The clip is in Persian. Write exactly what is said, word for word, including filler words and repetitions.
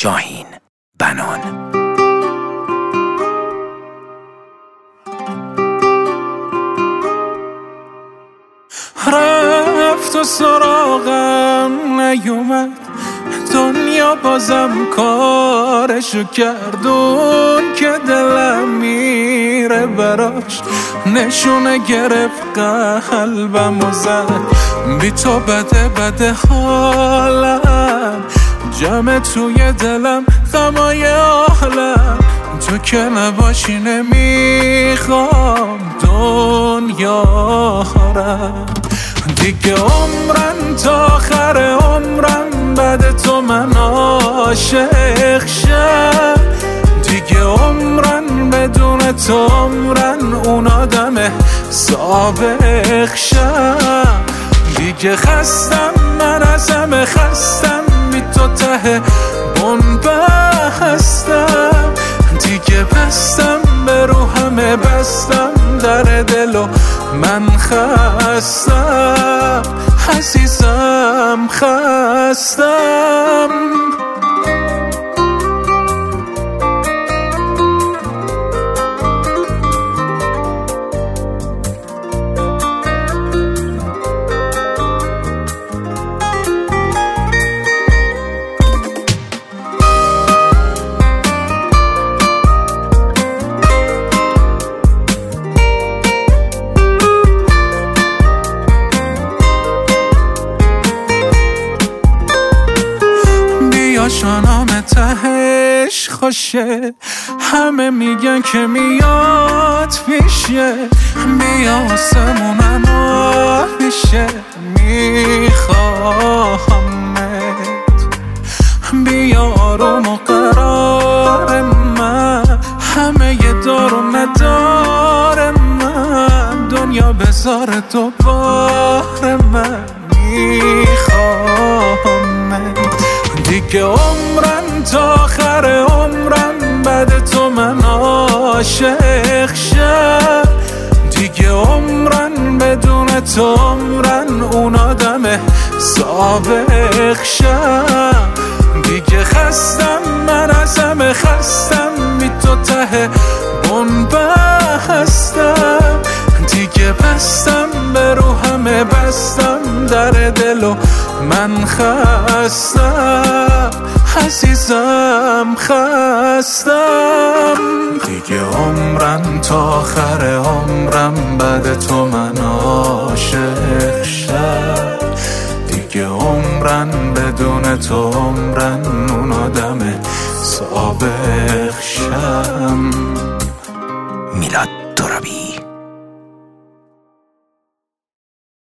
شاهین بنان. رفت و سراغم نیومد، دنیا بازم کارشو کردون که دلم میره براش، نشونه گرفت قلبم و زد، بی تو بده بده حالم، جمع توی دلم غمای عالم، تو که نباشی نمیخوام دنیا رم، دیگه عمرم تا آخر عمرم بعد تو من عاشق شم، دیگه عمرم بدون تو عمرن اون آدم سابق شم، دیگه خستم من از همه خستم، بی تو ته بن بستم، دیگه بستم به رو همه بستم در دلو من خستم، عزیزم خستم. شانام تهش خوشه، همه میگن که میاد پیشه، بیا آسمونم میشه، میخواهمت، بیا آروم و قرار من، همه یه دار و ندار من، دنیا بذار دوباره من میخواهمت، دیگه عمرم تا آخر عمرم بعد تو من عاشق شم، دیگه عمرم بدون تو عمرن اون آدم سابق شم، دیگه خستم من از همه خستم، بی تو ته بن بستم، دیگه بستم به رو همه بستم در دلو من خستم، عزیزم خستم، دیگه عمرم تا آخر عمرم بعد تو من عاشق شم، دیگه عمرم بدون تو عمرن اون آدم سابق شم. میلاد ترابی.